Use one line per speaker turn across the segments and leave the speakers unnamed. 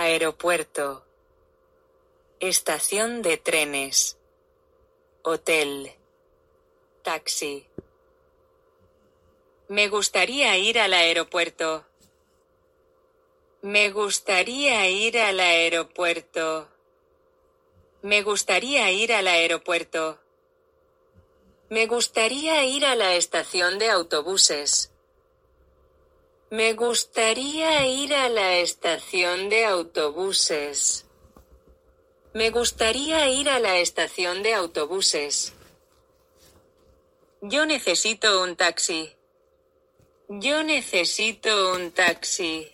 aeropuerto, estación de trenes, hotel, taxi. Me gustaría ir al aeropuerto. Me gustaría ir al aeropuerto. Me gustaría ir al aeropuerto. Me gustaría ir a la estación de autobuses. Me gustaría ir a la estación de autobuses. Me gustaría ir a la estación de autobuses. Yo necesito un taxi. Yo necesito un taxi.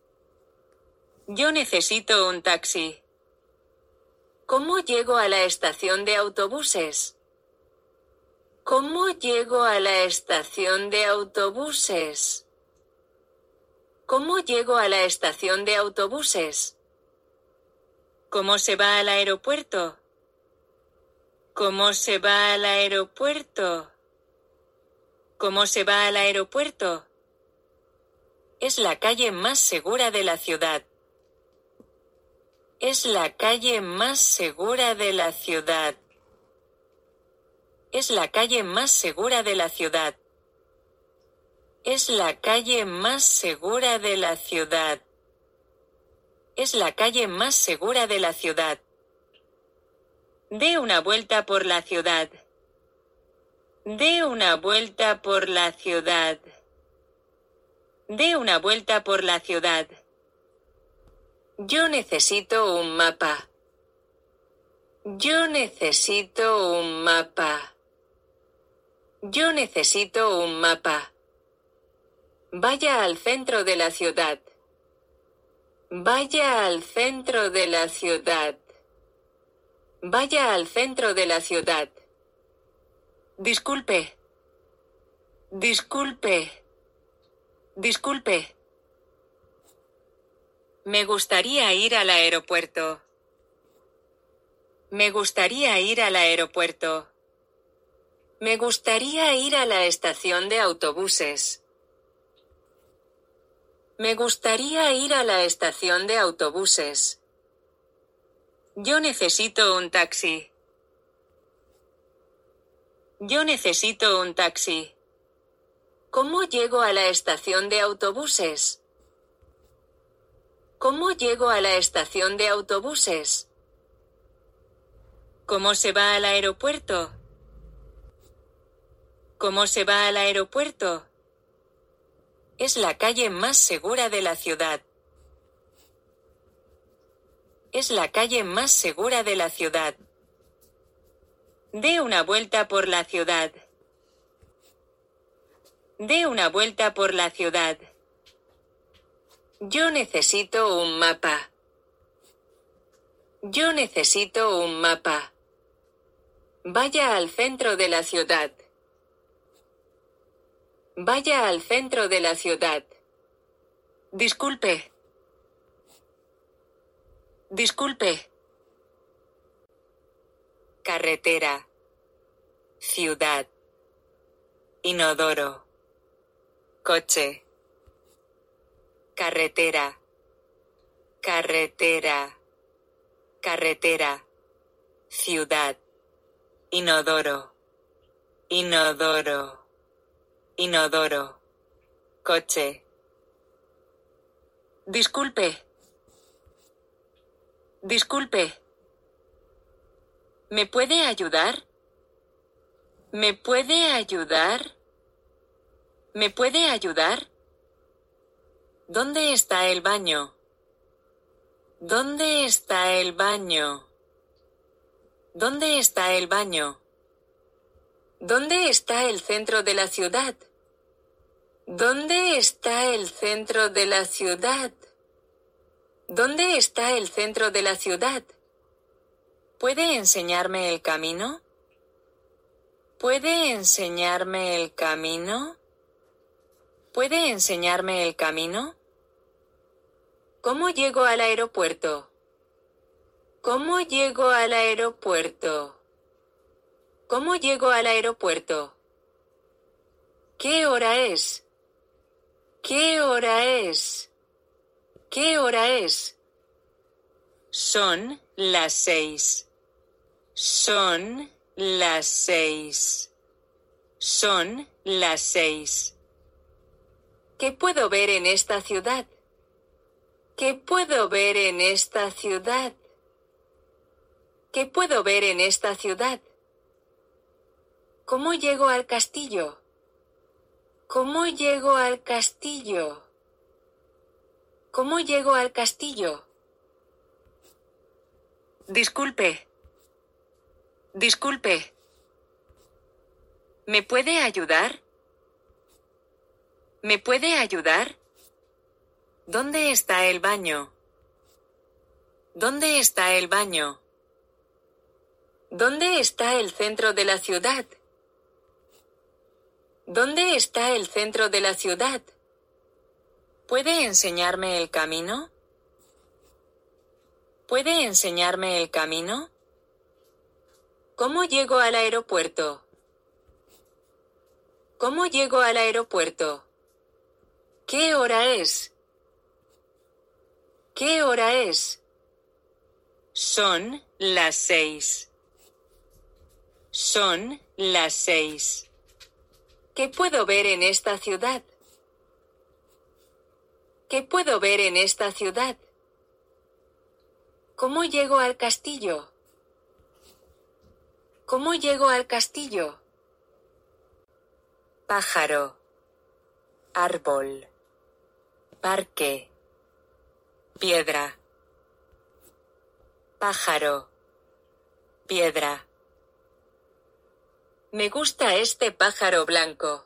Yo necesito un taxi. ¿Cómo llego a la estación de autobuses? ¿Cómo llego a la estación de autobuses? ¿Cómo llego a la estación de autobuses? ¿Cómo se va al aeropuerto? ¿Cómo se va al aeropuerto? ¿Cómo se va al aeropuerto? Es la calle más segura de la ciudad. Es la calle más segura de la ciudad. Es la calle más segura de la ciudad. Es la calle más segura de la ciudad. Es la calle más segura de la ciudad. Dé una vuelta por la ciudad. Dé una vuelta por la ciudad. Dé una vuelta por la ciudad. Yo necesito un mapa. Yo necesito un mapa. Yo necesito un mapa. Vaya al centro de la ciudad. Vaya al centro de la ciudad. Vaya al centro de la ciudad. Disculpe. Disculpe. Disculpe. Me gustaría ir al aeropuerto. Me gustaría ir al aeropuerto. Me gustaría ir a la estación de autobuses. Me gustaría ir a la estación de autobuses. Yo necesito un taxi. Yo necesito un taxi. ¿Cómo llego a la estación de autobuses? ¿Cómo llego a la estación de autobuses? ¿Cómo se va al aeropuerto? ¿Cómo se va al aeropuerto? Es la calle más segura de la ciudad. Es la calle más segura de la ciudad. Dé una vuelta por la ciudad. Dé una vuelta por la ciudad. Yo necesito un mapa. Yo necesito un mapa. Vaya al centro de la ciudad. Vaya al centro de la ciudad. Disculpe. Disculpe. Carretera. Ciudad. Inodoro. Coche. Carretera. Carretera. Carretera. Ciudad. Inodoro. Inodoro. Inodoro. Coche. Disculpe. Disculpe. ¿Me puede ayudar? ¿Me puede ayudar? ¿Me puede ayudar? ¿Dónde está el baño? ¿Dónde está el baño? ¿Dónde está el baño? ¿Dónde está el centro de la ciudad? ¿Dónde está el centro de la ciudad? ¿Dónde está el centro de la ciudad? ¿Puede enseñarme el camino? ¿Puede enseñarme el camino? ¿Puede enseñarme el camino? ¿Cómo llego al aeropuerto? ¿Cómo llego al aeropuerto? ¿Cómo llego al aeropuerto? ¿Qué hora es? ¿Qué hora es? ¿Qué hora es? Son las 6. Son las 6. Son las 6. ¿Qué puedo ver en esta ciudad? ¿Qué puedo ver en esta ciudad? ¿Qué puedo ver en esta ciudad? ¿Cómo llego al castillo? ¿Cómo llego al castillo? ¿Cómo llego al castillo? Disculpe. Disculpe. ¿Me puede ayudar? ¿Me puede ayudar? ¿Dónde está el baño? ¿Dónde está el baño? ¿Dónde está el centro de la ciudad? ¿Dónde está el centro de la ciudad? ¿Puede enseñarme el camino? ¿Puede enseñarme el camino? ¿Cómo llego al aeropuerto? ¿Cómo llego al aeropuerto? ¿Qué hora es? ¿Qué hora es? Son las 6. Son las 6. ¿Qué puedo ver en esta ciudad? ¿Qué puedo ver en esta ciudad? ¿Cómo llego al castillo? ¿Cómo llego al castillo? Pájaro. Árbol. Parque. Piedra. Pájaro. Piedra. Me gusta este pájaro blanco.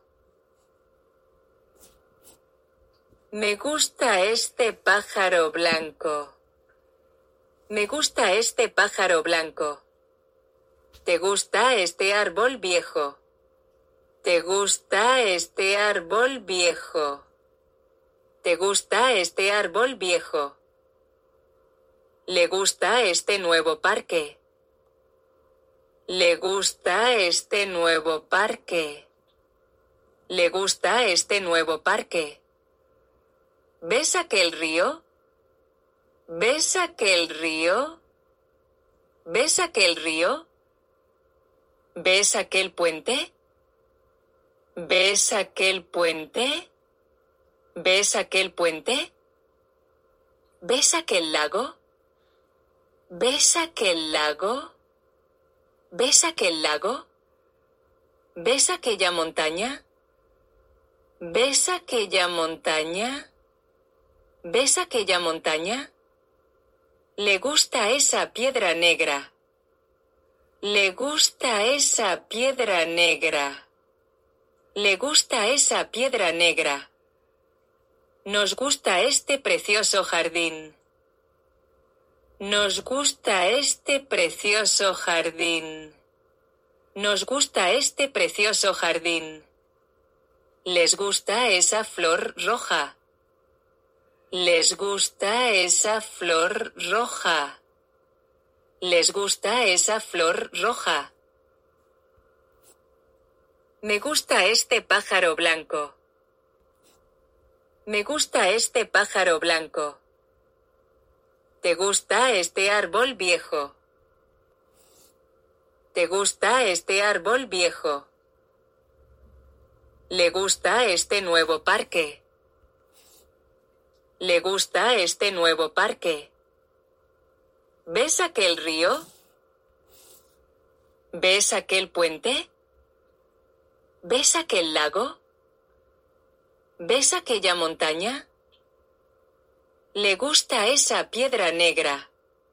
Me gusta este pájaro blanco. Me gusta este pájaro blanco. ¿Te gusta este árbol viejo? ¿Te gusta este árbol viejo? ¿Te gusta este árbol viejo? ¿Le gusta este nuevo parque? ¿Le gusta este nuevo parque? ¿Le gusta este nuevo parque? ¿Ves aquel río? ¿Ves aquel río? ¿Ves aquel río? ¿Ves aquel puente? ¿Ves aquel puente? ¿Ves aquel puente? ¿Ves aquel lago? ¿Ves aquel lago? ¿Ves aquel lago? ¿Ves aquella montaña? ¿Ves aquella montaña? ¿Ves aquella montaña? Le gusta esa piedra negra. Le gusta esa piedra negra. Le gusta esa piedra negra. Nos gusta este precioso jardín. Nos gusta este precioso jardín. Nos gusta este precioso jardín. Les gusta esa flor roja. Les gusta esa flor roja. Les gusta esa flor roja. Me gusta este pájaro blanco. Me gusta este pájaro blanco. ¿Te gusta este árbol viejo? ¿Te gusta este árbol viejo? ¿Le gusta este nuevo parque? ¿Le gusta este nuevo parque? ¿Ves aquel río? ¿Ves aquel puente? ¿Ves aquel lago? ¿Ves aquella montaña? Le gusta esa piedra negra.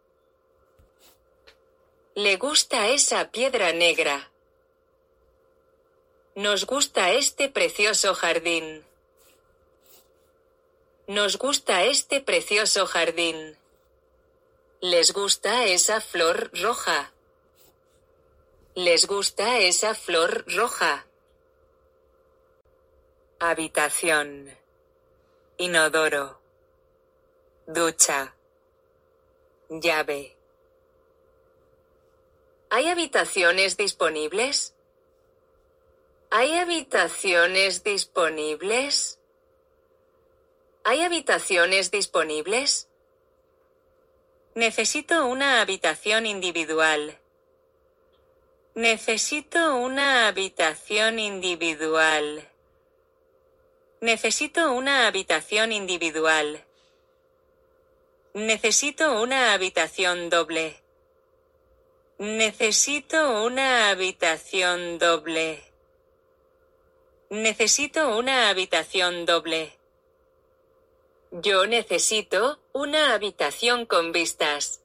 Le gusta esa piedra negra. Nos gusta este precioso jardín. Nos gusta este precioso jardín. Les gusta esa flor roja. Les gusta esa flor roja. Habitación. Inodoro. Ducha. Llave. ¿Hay habitaciones disponibles? ¿Hay habitaciones disponibles? ¿Hay habitaciones disponibles? Necesito una habitación individual. Necesito una habitación individual. Necesito una habitación individual. Necesito una habitación doble. Necesito una habitación doble. Necesito una habitación doble. Yo necesito una habitación con vistas.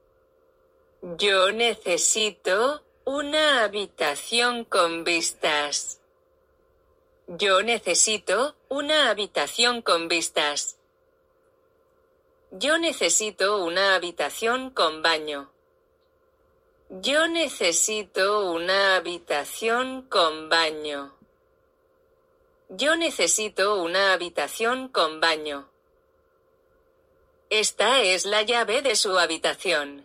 Yo necesito una habitación con vistas. Yo necesito una habitación con vistas. Yo necesito una habitación con baño. Yo necesito una habitación con baño. Yo necesito una habitación con baño. Esta es la llave de su habitación.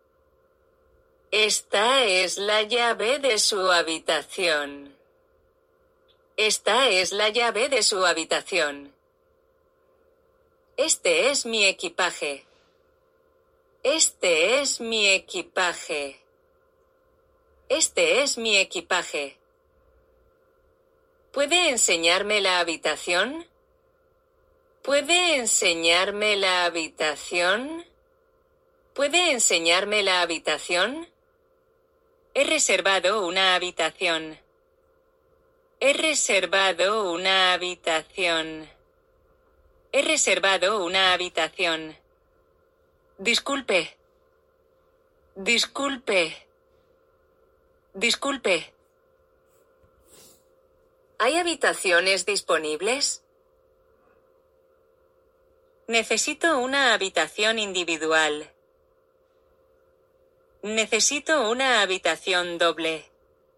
Esta es la llave de su habitación. Esta es la llave de su habitación. Este es mi equipaje. Este es mi equipaje. Este es mi equipaje. ¿Puede enseñarme la habitación? ¿Puede enseñarme la habitación? ¿Puede enseñarme la habitación? He reservado una habitación. He reservado una habitación. He reservado una habitación. Disculpe. Disculpe. Disculpe. ¿Hay habitaciones disponibles? Necesito una habitación individual. Necesito una habitación doble.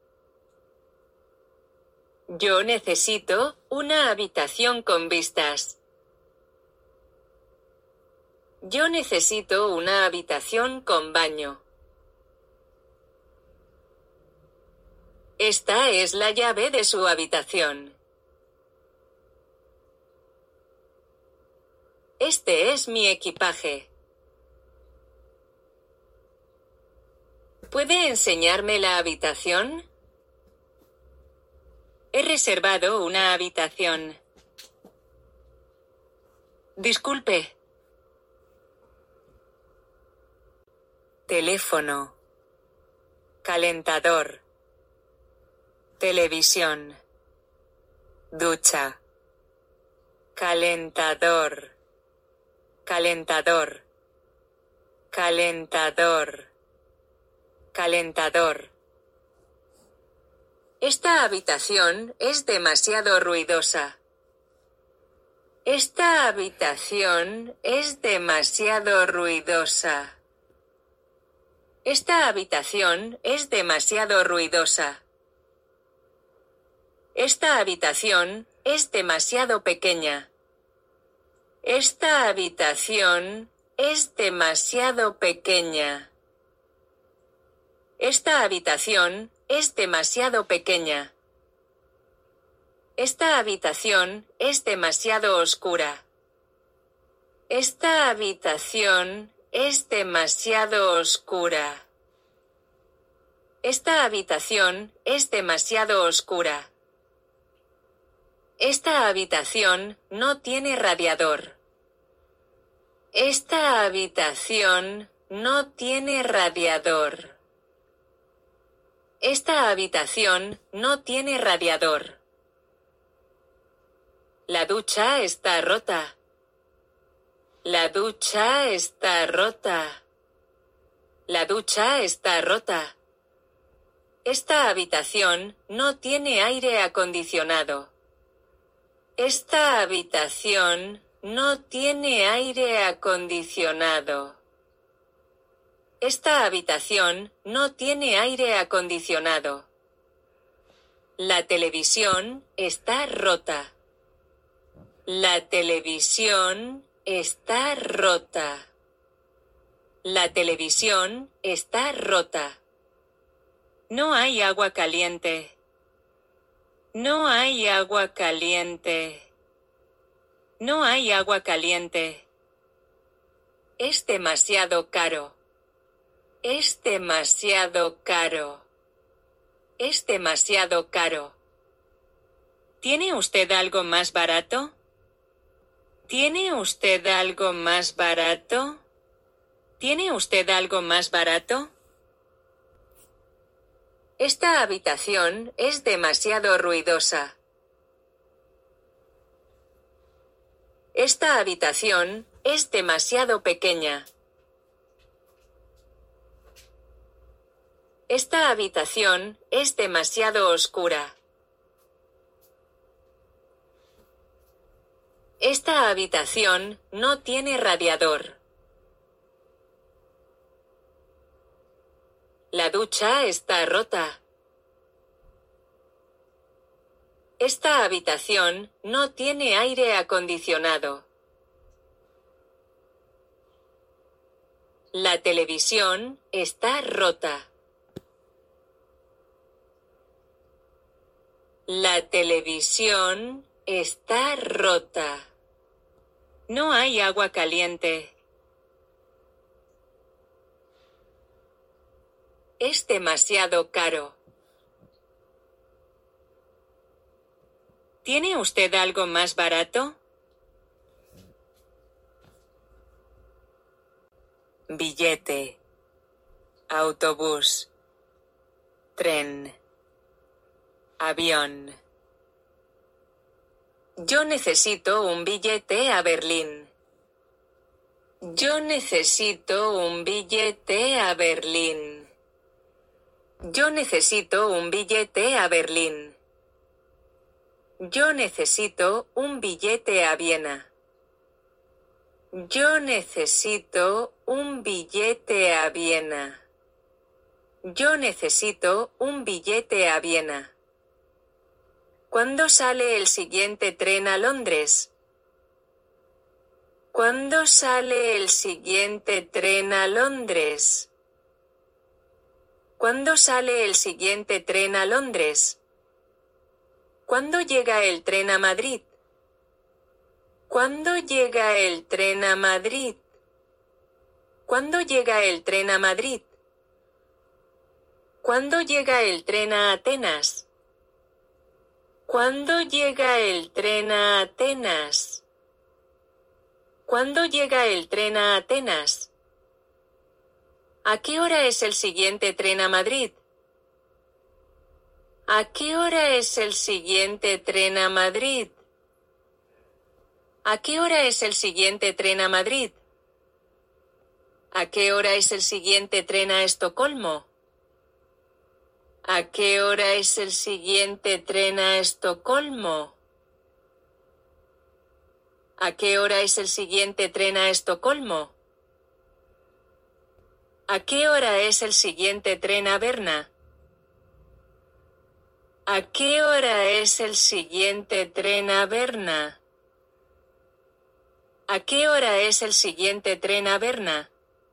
Yo necesito una habitación con vistas. Yo necesito una habitación con baño. Esta es la llave de su habitación. Este es mi equipaje. ¿Puede enseñarme la habitación? He reservado una habitación. Disculpe. Teléfono. Calentador. Televisión. Ducha. Calentador. Calentador. Calentador. Calentador. Esta habitación es demasiado ruidosa. Esta habitación es demasiado ruidosa. Esta habitación es demasiado ruidosa. Esta habitación es demasiado pequeña. Esta habitación es demasiado pequeña. Esta habitación es demasiado pequeña. Esta habitación es demasiado oscura. Esta habitación es demasiado oscura. Esta habitación es demasiado oscura. Esta habitación no tiene radiador. Esta habitación no tiene radiador. Esta habitación no tiene radiador. La ducha está rota. La ducha está rota. La ducha está rota. Esta habitación no tiene aire acondicionado. Esta habitación no tiene aire acondicionado. Esta habitación no tiene aire acondicionado. La televisión está rota. La televisión está rota. La televisión está rota. No hay agua caliente. No hay agua caliente. No hay agua caliente. Es demasiado caro. Es demasiado caro. Es demasiado caro. ¿Tiene usted algo más barato? ¿Tiene usted algo más barato? ¿Tiene usted algo más barato? Esta habitación es demasiado ruidosa. Esta habitación es demasiado pequeña. Esta habitación es demasiado oscura. Esta habitación no tiene radiador. La ducha está rota. Esta habitación no tiene aire acondicionado. La televisión está rota. La televisión está rota. No hay agua caliente. Es demasiado caro. ¿Tiene usted algo más barato? Billete. Autobús. Tren. Avión. Yo necesito un billete a Berlín. Yo necesito un billete a Berlín. Yo necesito un billete a Berlín. Yo necesito un billete a Viena. Yo necesito un billete a Viena. Yo necesito un billete a Viena. ¿Cuándo sale el siguiente tren a Londres? ¿Cuándo sale el siguiente tren a Londres? ¿Cuándo sale el siguiente tren a Londres? ¿Cuándo llega el tren a Madrid? ¿Cuándo llega el tren a Madrid? ¿Cuándo llega el tren a Madrid? ¿Cuándo llega el tren a Atenas? ¿Cuándo llega el tren a Atenas? ¿Cuándo llega el tren a Atenas? ¿A qué hora es el siguiente tren a Madrid? ¿A qué hora es el siguiente tren a Madrid? ¿A qué hora es el siguiente tren a Madrid? ¿A qué hora es el siguiente tren a Estocolmo? ¿A qué hora es el siguiente tren a Estocolmo? ¿A qué hora es el siguiente tren a Estocolmo? ¿A qué hora es el siguiente tren a Berna? ¿A qué hora es el siguiente tren a Berna? ¿A qué hora es el siguiente tren a Berna?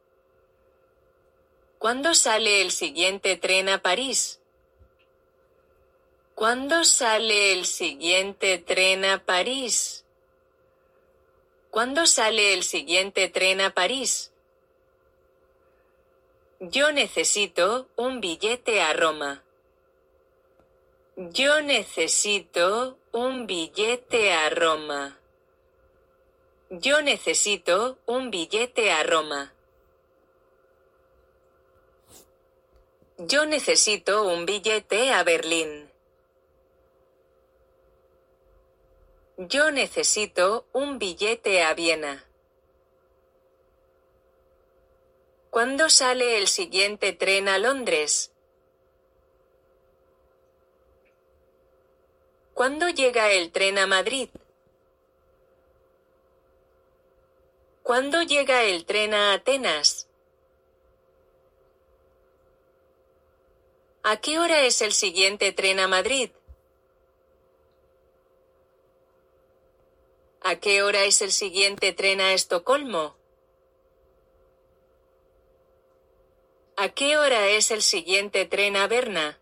¿Cuándo sale el siguiente tren a París? ¿Cuándo sale el siguiente tren a París? ¿Cuándo sale el siguiente tren a París? Yo necesito un billete a Roma. Yo necesito un billete a Roma. Yo necesito un billete a Roma. Yo necesito un billete a Berlín. Yo necesito un billete a Viena. ¿Cuándo sale el siguiente tren a Londres? ¿Cuándo llega el tren a Madrid? ¿Cuándo llega el tren a Atenas? ¿A qué hora es el siguiente tren a Madrid? ¿A qué hora es el siguiente tren a Estocolmo? ¿A qué hora es el siguiente tren a Berna?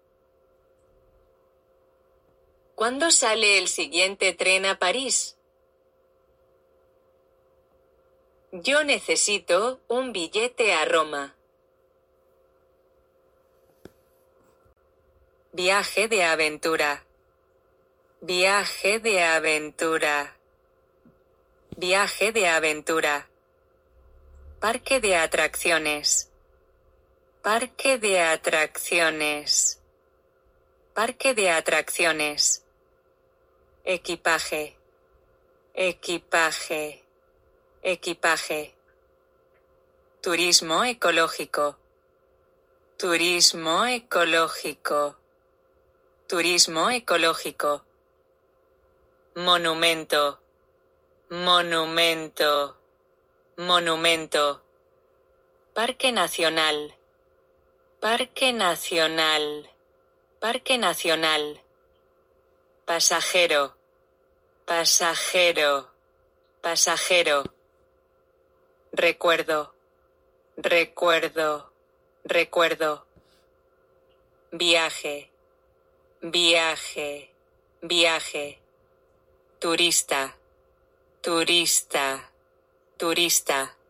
¿Cuándo sale el siguiente tren a París? Yo necesito un billete a Roma. Viaje de aventura. Viaje de aventura. Viaje de aventura. Parque de atracciones. Parque de atracciones. Parque de atracciones. Equipaje. Equipaje. Equipaje. Turismo ecológico. Turismo ecológico. Turismo ecológico. Monumento. Monumento. Monumento. Parque nacional. Parque nacional. Parque nacional. Pasajero. Pasajero. Pasajero. Recuerdo. Recuerdo. Recuerdo. Viaje. Viaje. Viaje. Turista. Turista. Turista.